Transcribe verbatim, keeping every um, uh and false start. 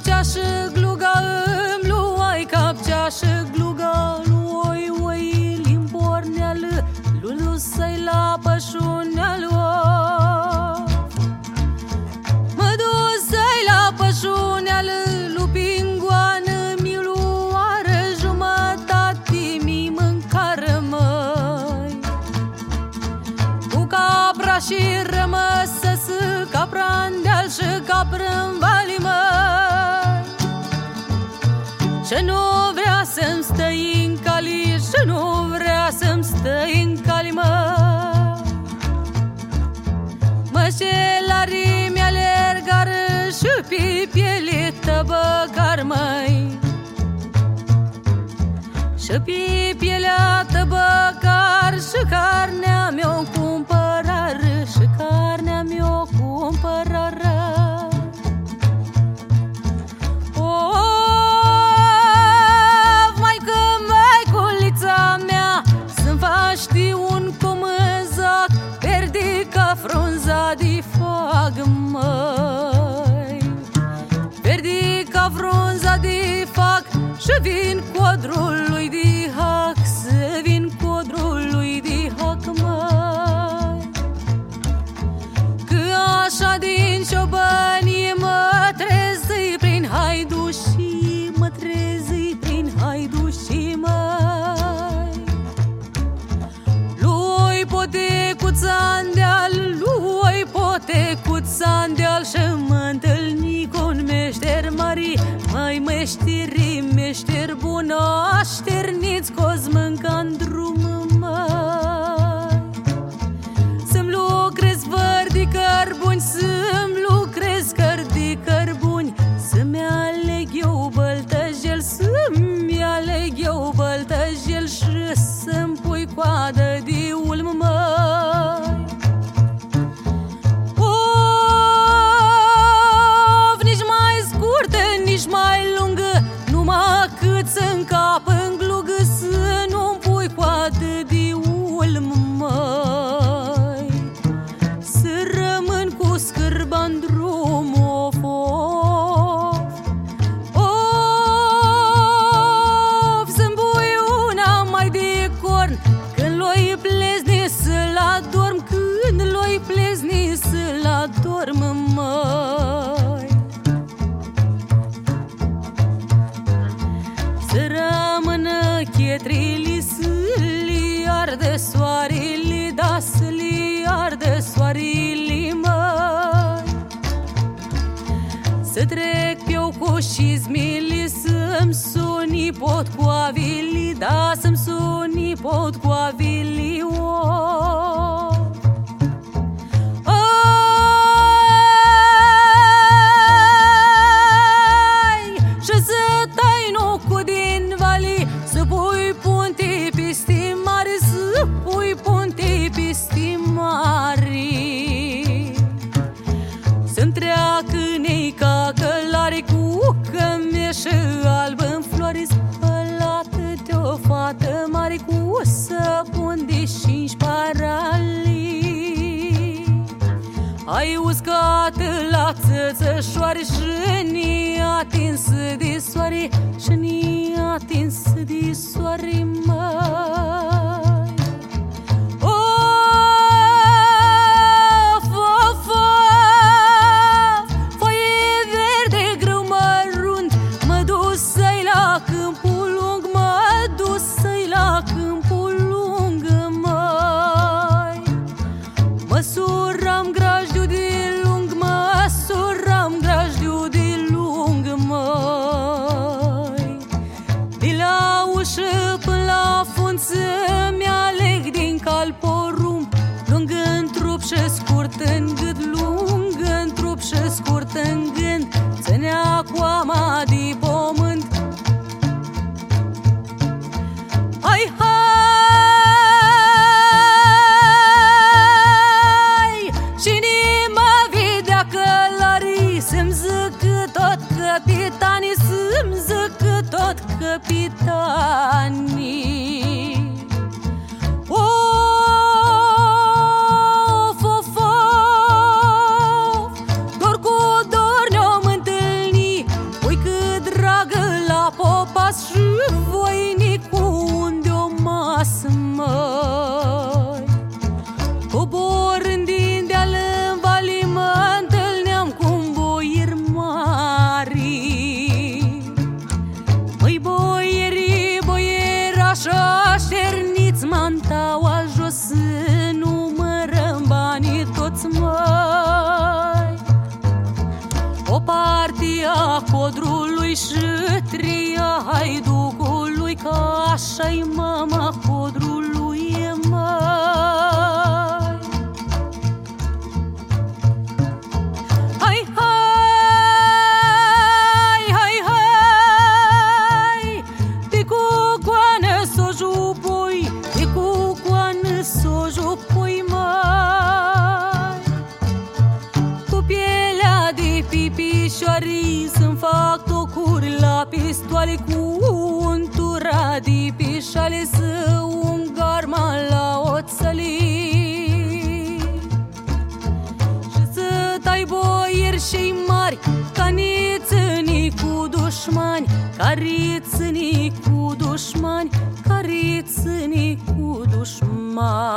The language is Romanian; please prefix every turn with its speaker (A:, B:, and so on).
A: capcea și gluga, îmi luai capcea și gluga. Oi, oi, limborneală, lulu-să-i la pășuneală. Mă dus-i la pășuneală, lupingoană mi luară, jumătate mi mâncară, măi. Cu capra și rămăsă, capra-n deal și capră-n vali, măi. Și nu vrea să-mi stai în cali, și nu vrea să-mi stai în cali, măi. Mășelarii mi-alergară și pe piele tăbăcar, măi. Și pe pielea tăbăcar și carnea mi-o cumpărară, și carnea mi-o cumpărară. Of, maică, măiculița mea, să-mi faci un comânzac verde ca frunza de foc, măi. Verde ca frunza de foc și vin codrul lui de hac, să vin codrul lui de hac, măi. Că așa din ciobănie mă trezi prin haidușii, mă trezi prin haidușii, măi. Lui potecuța-n deal, lui potecuța-n deal, și mă întâlni cu un meșter mari, mai meșteri, meșter bun, așterniți coz mânca-n drum, măi. Să-mi lucrez văr de cărbuni, să-mi lucrez căr de cărbuni, să-mi aleg eu băltăjel, să-mi aleg eu băltăjel și să-mi pui coadă de ulm, măi. Of, nici mai scurtă, nici mai lungă, numai cât să-mi cap în glugă, să nu-mi pui coadă de ulm, măi. Să rămân cu scârba-n drum, of, of. Of, să-mi pui una mai de corn, când l-oi plezni să-l adorm, când l-oi plezni să-l adorm, măi. Să rămână chietrile, să-li ardă soarele, da, să-li ardă soarele, măi. Să trec eu cu șizmile, să-mi suni pot cu avili, da, să-mi suni pot cu avili, oh. Să pui punte peste mare, să pui punte peste mare. Să-mi treacă neica călare cu cămeșă albă în floare, spălată de-o fată mare cu săpun de cinci parali. Ai uscat la țățășoare și ni atins de soare, și ni atins de soare, măi. Of, of, of, foaie verde grâu mărunt, mă dus-i la câmpul lung, mă dus-i la câmpul lung, măi. Măsuram grajdiu de lung, măsuram grajdiu de lung, măi. De la ușă până la fund să-mi aleg din cal porumb, lung în trup și scurt în gât, lung în trup și scurt în gând, ținea coama de pământ. Hai, hai, cine mă vedea călării, să-mi zică tot capitanii, să-mi zică tot capitanii. Of, of, of, dor cu dor ne-om întâlni, ui partia codrului și tria haiducului, că așa-i mama codrului, mai. Hai, hai, hai, hai, de cucoană s-o jupui, de cucoană s-o jupui, mai. Cu pielea de pipișoari să-mi fac tocuri la pistoale, cu untura de pișale să ungarma la oțăli, și să tai boieri și mari, ca nițânii cu dușmani, care țânii cu dușmani, care țânii cu dușmani.